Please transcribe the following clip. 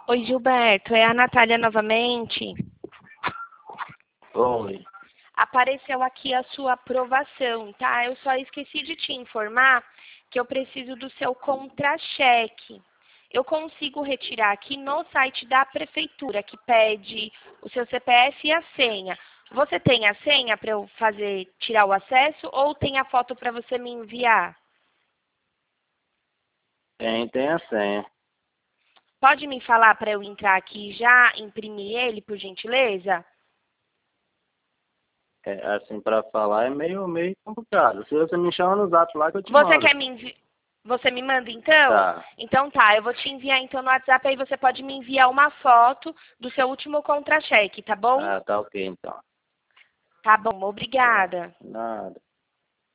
Oi, Gilberto, é a Natália novamente. Oi. Apareceu aqui a sua aprovação, tá? Eu só esqueci de te informar que eu preciso do seu contra-cheque. Eu consigo retirar aqui no site da prefeitura, que pede o seu CPF e a senha. Você tem a senha para eu tirar o acesso ou tem a foto para você me enviar? Tem a senha. Pode me falar para eu entrar aqui e já imprimir ele, por gentileza? É, assim, pra falar é meio complicado. Se você me chama no zap lá que eu te Você mando. quer me enviar? Você me manda então? Tá. Então tá, eu vou te enviar então no WhatsApp, aí você pode me enviar uma foto do seu último contra-cheque, tá bom? Ah, tá ok então. Tá bom, Tá. obrigada. Nada.